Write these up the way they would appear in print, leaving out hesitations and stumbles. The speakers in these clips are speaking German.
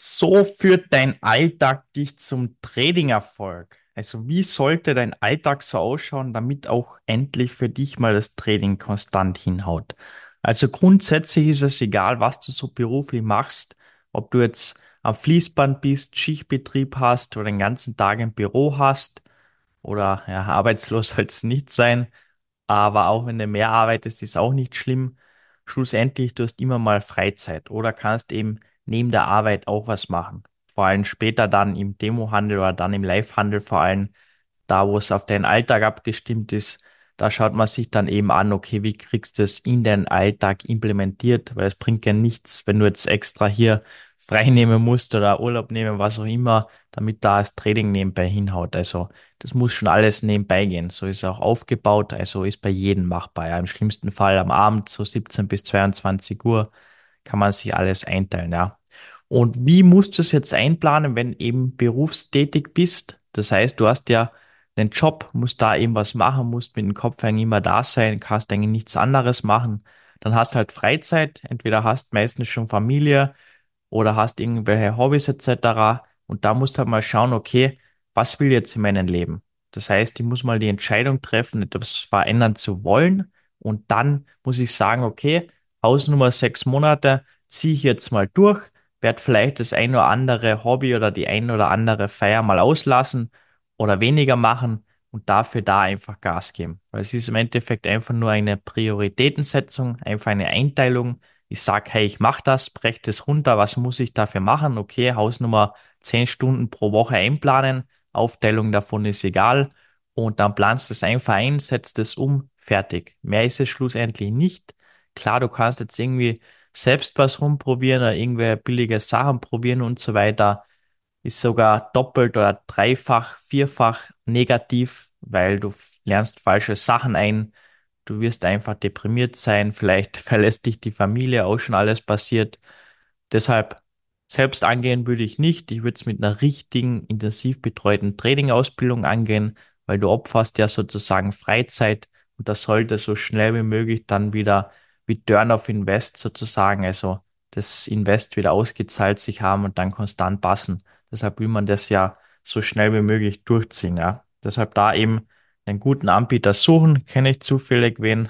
So führt dein Alltag dich zum Trading-Erfolg. Also wie sollte dein Alltag so ausschauen, damit auch endlich für dich mal das Trading konstant hinhaut? Also grundsätzlich ist es egal, was du so beruflich machst, ob du jetzt am Fließband bist, Schichtbetrieb hast oder den ganzen Tag im Büro hast oder ja, arbeitslos soll es nicht sein. Aber auch wenn du mehr arbeitest, ist auch nicht schlimm. Schlussendlich, du hast immer mal Freizeit oder kannst eben neben der Arbeit auch was machen. Vor allem später dann im Demohandel oder dann im Livehandel vor allem da, wo es auf deinen Alltag abgestimmt ist, da schaut man sich dann eben an, okay, wie kriegst du es in deinen Alltag implementiert, weil es bringt ja nichts, wenn du jetzt extra hier frei nehmen musst oder Urlaub nehmen, was auch immer, damit da das Training nebenbei hinhaut. Also das muss schon alles nebenbei gehen. So ist es auch aufgebaut, also ist bei jedem machbar. Ja, im schlimmsten Fall am Abend so 17 bis 22 Uhr kann man sich alles einteilen, ja. Und wie musst du es jetzt einplanen, wenn eben berufstätig bist? Das heißt, du hast ja einen Job, musst da eben was machen, musst mit dem Kopf eigentlich immer da sein, kannst eigentlich nichts anderes machen. Dann hast du halt Freizeit, entweder hast meistens schon Familie oder hast irgendwelche Hobbys etc. Und da musst du halt mal schauen, okay, was will ich jetzt in meinem Leben? Das heißt, ich muss mal die Entscheidung treffen, etwas verändern zu wollen. Und dann muss ich sagen, okay, Hausnummer 6 Monate ziehe ich jetzt mal durch, werde vielleicht das ein oder andere Hobby oder die ein oder andere Feier mal auslassen oder weniger machen und dafür da einfach Gas geben. Weil es ist im Endeffekt einfach nur eine Prioritätensetzung, einfach eine Einteilung. Ich sag, hey, ich mache das, brech das runter, was muss ich dafür machen? Okay, Hausnummer 10 Stunden pro Woche einplanen, Aufteilung davon ist egal und dann planst du es einfach ein, setzt es um, fertig. Mehr ist es schlussendlich nicht. Klar, du kannst jetzt irgendwie selbst was rumprobieren oder irgendwelche billige Sachen probieren und so weiter, ist sogar doppelt oder dreifach, vierfach negativ, weil du lernst falsche Sachen ein. Du wirst einfach deprimiert sein. Vielleicht verlässt dich die Familie, auch schon alles passiert. Deshalb selbst angehen würde ich nicht. Ich würde es mit einer richtigen, intensiv betreuten Training-Ausbildung angehen, weil du opferst ja sozusagen Freizeit und das sollte so schnell wie möglich dann wieder Return of Invest sozusagen, also das Invest wieder ausgezahlt sich haben und dann konstant passen. Deshalb will man das ja so schnell wie möglich durchziehen, ja. Deshalb da eben einen guten Anbieter suchen, kenne ich zufällig wen,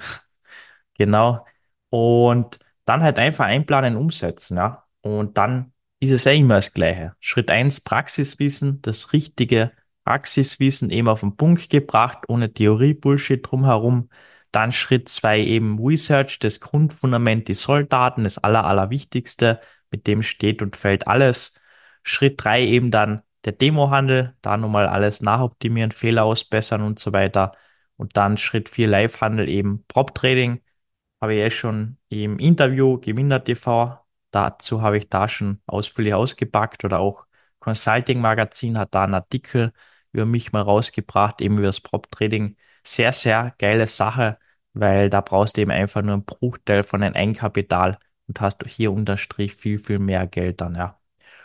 genau. Und dann halt einfach einplanen, umsetzen, ja. Und dann ist es ja immer das Gleiche. Schritt eins Praxiswissen, das richtige Praxiswissen eben auf den Punkt gebracht, ohne Theorie-Bullshit drumherum. Dann Schritt 2 eben Research, das Grundfundament, die Solldaten, das Allerwichtigste, mit dem steht und fällt alles. Schritt 3 eben dann der Demohandel, da nochmal alles nachoptimieren, Fehler ausbessern und so weiter. Und dann Schritt 4 Live-Handel eben Prop-Trading habe ich eh schon im Interview Gewinner TV. Dazu habe ich da schon ausführlich ausgepackt oder auch Consulting Magazin hat da einen Artikel über mich mal rausgebracht, eben über das Prop Trading. Sehr, sehr geile Sache, weil da brauchst du eben einfach nur einen Bruchteil von deinem Eigenkapital und hast du hier unterstrich viel, viel mehr Geld dann, ja.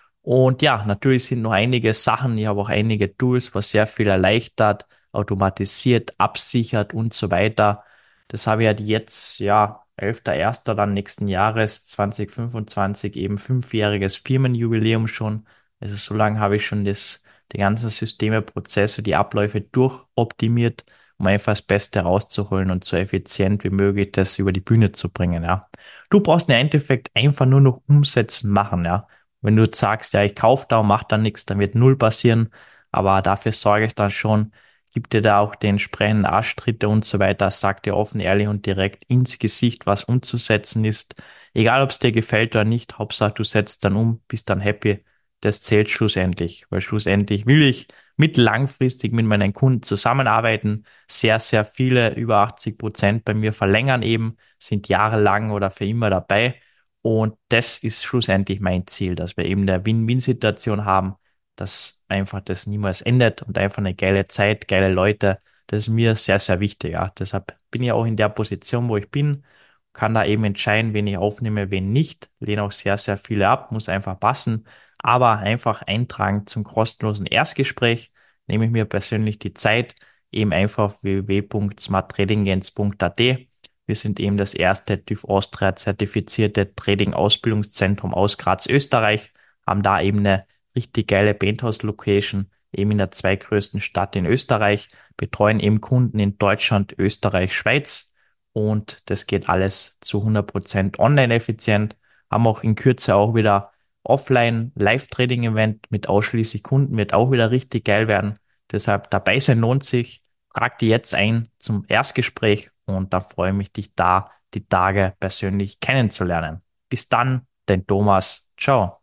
Und ja, natürlich sind noch einige Sachen. Ich habe auch einige Tools, was sehr viel erleichtert, automatisiert, absichert und so weiter. Das habe ich halt jetzt, ja, 11.01. dann nächsten Jahres 2025 eben 5-jähriges Firmenjubiläum schon. Also so lange habe ich schon die ganzen Systeme, Prozesse, die Abläufe durchoptimiert, um einfach das Beste rauszuholen und so effizient wie möglich das über die Bühne zu bringen, ja. Du brauchst im Endeffekt einfach nur noch umsetzen, machen, ja. Wenn du jetzt sagst, ja, ich kaufe da und mach dann nichts, dann wird null passieren. Aber dafür sorge ich dann schon, gib dir da auch den entsprechenden Arschtritte und so weiter, sag dir offen, ehrlich und direkt ins Gesicht, was umzusetzen ist. Egal, ob es dir gefällt oder nicht, Hauptsache du setzt dann um, bist dann happy. Das zählt schlussendlich, weil schlussendlich will ich mittellangfristig mit meinen Kunden zusammenarbeiten. Sehr, sehr viele, über 80% bei mir verlängern eben, sind jahrelang oder für immer dabei. Und das ist schlussendlich mein Ziel, dass wir eben eine Win-Win-Situation haben, dass einfach das niemals endet und einfach eine geile Zeit, geile Leute. Das ist mir sehr, sehr wichtig. Ja. Deshalb bin ich auch in der Position, wo ich bin, kann da eben entscheiden, wen ich aufnehme, wen nicht. Lehne auch sehr, sehr viele ab, muss einfach passen. Aber einfach eintragen zum kostenlosen Erstgespräch, nehme ich mir persönlich die Zeit, eben einfach auf www.smarttradinggains.at. Wir sind eben das erste TÜV Austria zertifizierte Trading-Ausbildungszentrum aus Graz, Österreich, haben da eben eine richtig geile Penthouse-Location, eben in der zweitgrößten Stadt in Österreich, betreuen eben Kunden in Deutschland, Österreich, Schweiz und das geht alles zu 100% online effizient, haben auch in Kürze auch wieder Offline Live-Trading-Event mit ausschließlich Kunden, wird auch wieder richtig geil werden. Deshalb dabei sein lohnt sich. Trag die jetzt ein zum Erstgespräch und da freue ich mich, dich da die Tage persönlich kennenzulernen. Bis dann, dein Thomas. Ciao.